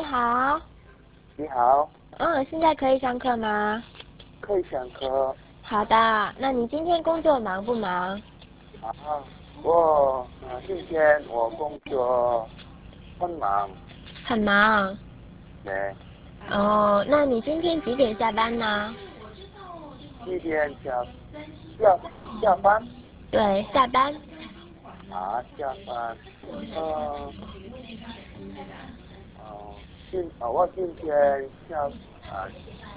好。 你好， 现在可以上课吗？ 可以上课好的，那你今天工作忙不忙？ 啊。今天我工作很忙， 很忙。 对， 哦，那你今天几点下班呢？ 几点下班对，下班。 下班，呃我今天啊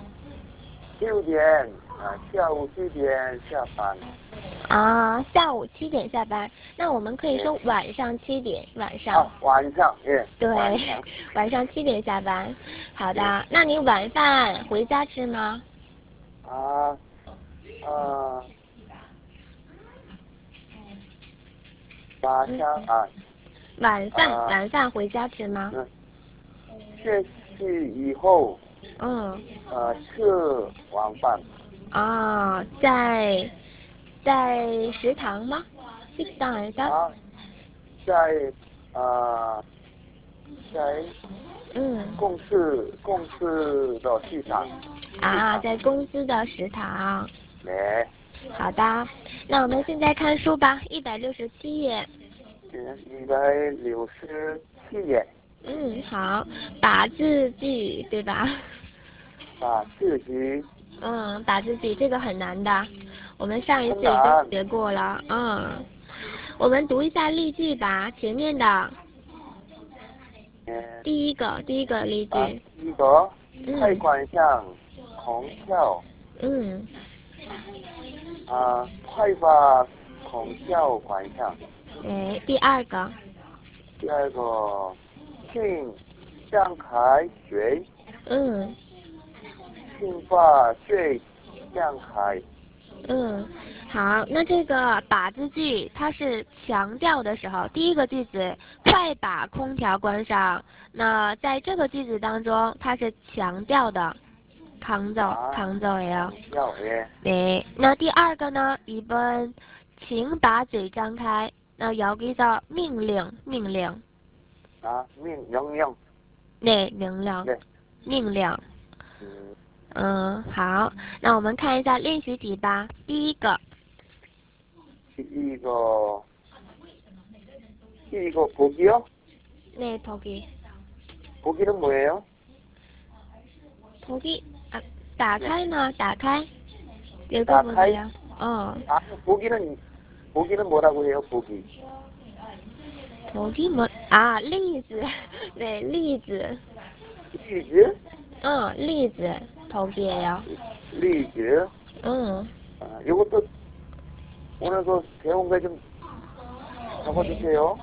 下午6点下班， 下午7点下班。那我们可以对， 说晚上7点，晚上。 晚上对， 晚上晚上7点下班。好对的，那你晚饭回家吃吗？ 啊呃晚嗯， 上晚饭回家吃吗？ 嗯学习以后嗯。 吃晚饭。 在食堂吗？식당에서？ 在呃在嗯。 公司的市场， 在公司的食堂。 对， 好的，那我们现在看书吧，167页。 167页， 好，把字句，对吧？ 把字句把字句这个很难的，我们上一次已经很难， 学过了。我们读一下例句吧，前面的嗯第一个例句。 第一个开嗯关上空调嗯快把空调关上。 第二个。 第二个，请张开水， 嗯请把水张开。 好，那这个把字句它是强调的时候，第一个句子快把空调关上。那在这个句子当中，它是强调的，강조예요。 예. 네，那第二个呢，2번，请把嘴张开。那여기서命令。 명령. 네，命令。 네. 命令。好，那我们看一下练习题吧。第一个。 이거, 이거 보기요? 네， 보기。 보기는 뭐예요? 보기， 打开呢？打开。 다카이? 읽어보세요. 보기는 뭐라고 해요, 보기? 보기 뭐, 例子. 네, 例子. 리즈? 例子. 보기예요. 리즈? 요것도 오늘 배운 거 좀 적어주세요.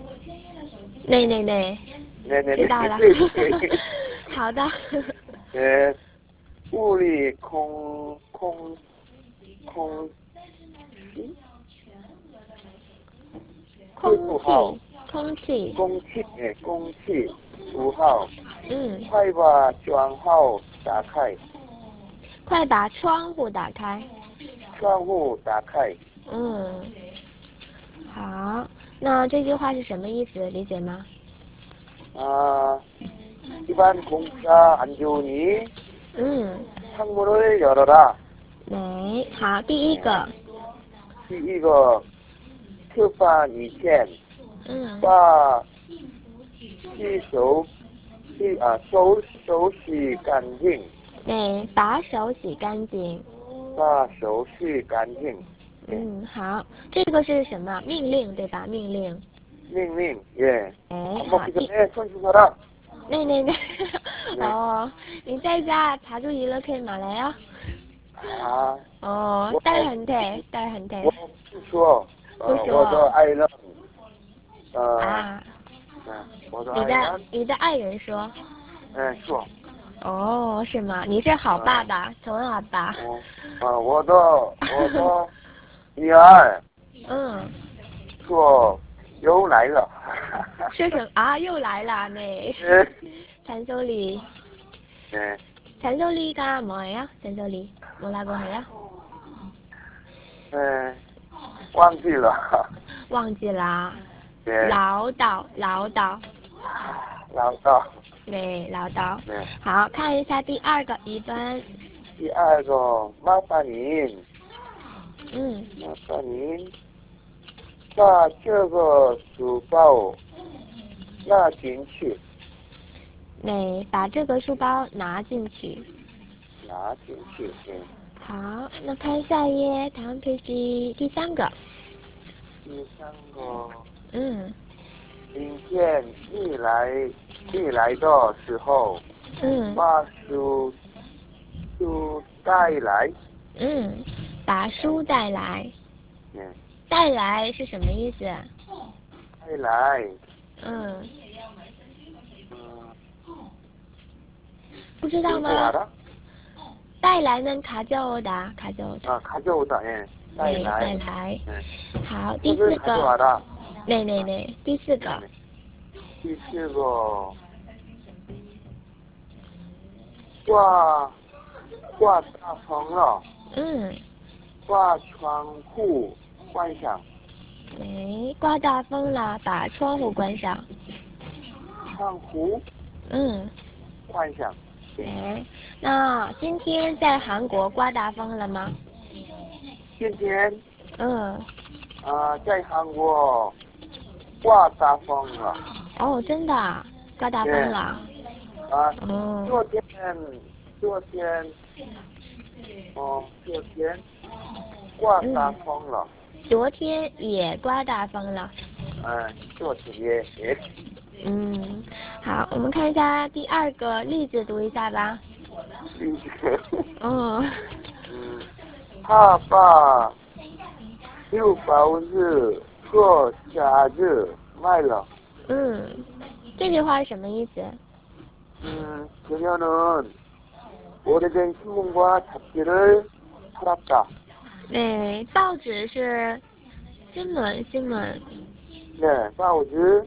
네네네. 네네네. 知道了. 好的. 네, 우리 空气. 空气 快把窗户打开. 快把窗户打开. 窗户打开. 好，那这句话是什么意思？理解吗？ 집안 공기가 안 좋으니 창문을 열어라. 네, 好，第一个. 第一个，吃饭以前把手洗干净。 对，把手洗干净。 把手洗干净。 好，这个是什么？命令对吧？命令。 命令，예。 好。 손씻어라。 네。 你在家자주 이렇게 말해요？ 딸한테。 我不说，我的爱人，我的爱人。 你的爱人说。 说。 是吗？你是好爸爸，좋은 아빠。 我的女儿。说又来了。 说什么？又来了呢。잔소리。 잔소리가 뭐예요? 잔소리 뭐라고 해요? 忘记了。 忘记了。 对。 唠叨。 唠叨。 对，唠叨。 对。 好，看一下第二个一端。 第二个，麻烦您， 嗯， 麻烦您把这个书包拿进去， 对，把这个书包拿进去。 拿进去。对。 好，那看下一页，唐培基第三个。 第三个， 嗯明天你来的时候， 嗯把书带来。 嗯，把书带来。 嗯， 带来是什么意思？ 带来。 嗯， 嗯， 不知道 들고 吗？ 와라? 带来能가져오다， 가져오다。 가져오다. 예. 带对，带来。 来。 네. 好，第 책을 四个。 가져와라. 对，第四个。 네. 第四个，挂大风了， 嗯， 把窗户关上。 对，刮大风了，把窗户关上。 窗户嗯， 关上。 对。那今天在韩国刮大风了吗？ 今天嗯， 在韩国刮大风了。 哦，真的啊，刮大风对。 了。哦， 昨天刮大风了。 昨天也刮大风了。 昨天也。 嗯，好，我们看一下第二个例子，读一下吧。哦， 他把书包子和夹子卖了。 这句话是什么意思？ 그녀는 오래된 신문과 잡지를 팔았다. 对，报纸是新闻。 네, 报纸,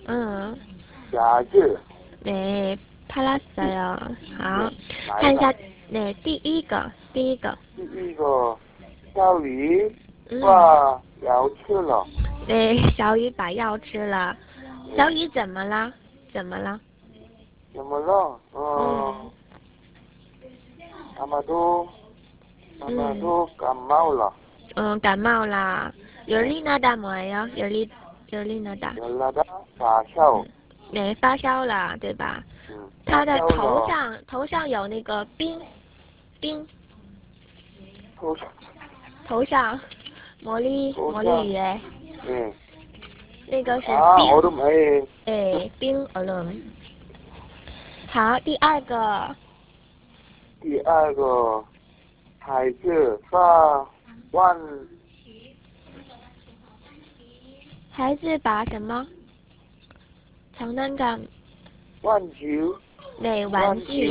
杂志. 对，팔았어요。 好， 买了。 看一下，对，第一个。 第一个，小鱼把药吃了。 对，小鱼把药吃了。小鱼怎么了？ 怎么了？아마도感冒了。 感冒了。열리나다 뭐예요? 열리나다. 열나다发烧。 对，发烧了，对吧？他的头上有那个冰。头上魔力鱼。那个是冰。 얼음. 对，冰얼음。好，第二个。 孩子把孩子把什么？장난감。 玩具。 对，玩具。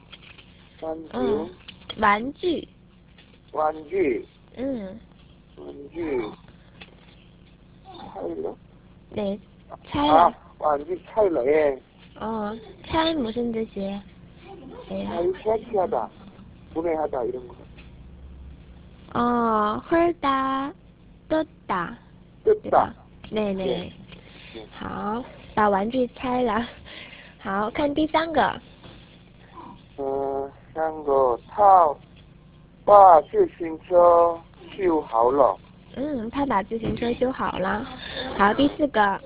玩具。 玩具拆了。 对，拆了。 玩具拆了耶。 拆무슨 뜻이에요? 해체하다, 분해하다 이런 거. 헐다, 뜯다. 뜯다. 네네. 好，把玩具拆了。好，看第三个。 三个，他把自行车修好了。 他把自行车修好了。好，第四个。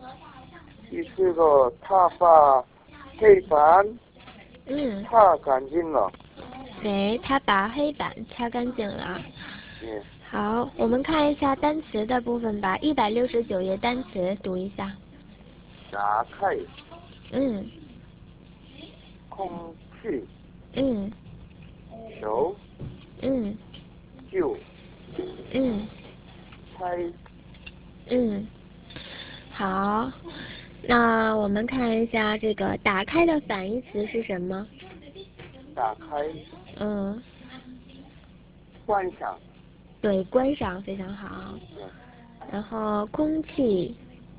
他把黑板擦干净了。 对，他把黑板擦干净了。好，我们看一下单词的部分吧。169页单词读一下。 打开。空气。手。就。拆。 好，那我们看一下这个打开的反义词是什么？ 打开。关上。对， 关上，非常好。然后空气，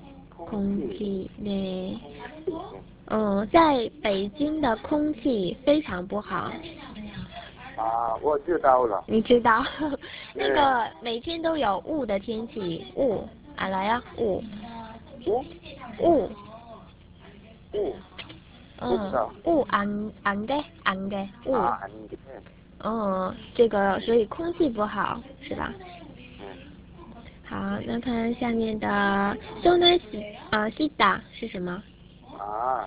对。在北京的空气非常不好。 我知道了。你知道，那个每天都有雾的天气，雾，来呀，雾。 雾安的雾。 啊，安的。 这个所以空气不好是吧？ 嗯。 好，那看下面的손을洗打是什么？ 啊，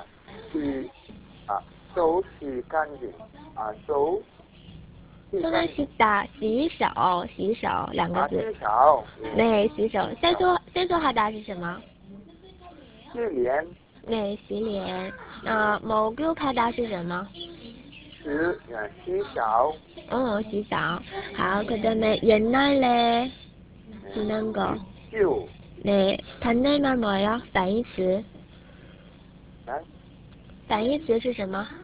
手洗干净啊，手洗干 손을 净洗打洗手两个啊， 字。 洗手。 对，洗手。세수하다是什么？ 洗脸。 对，洗脸。목욕하다是什么？ 洗澡。 洗澡。好，그다음에 옛날에 지난 거. 旧。 네, 단내말 뭐예요? 反义词。反义词是什么？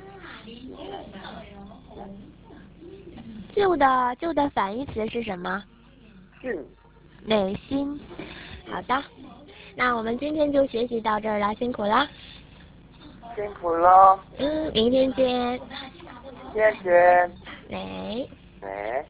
旧的反义词是什么？ 新。 新。好的，那我们今天就学习到这儿了，辛苦了。 辛苦了。 明天见。 再见。 来。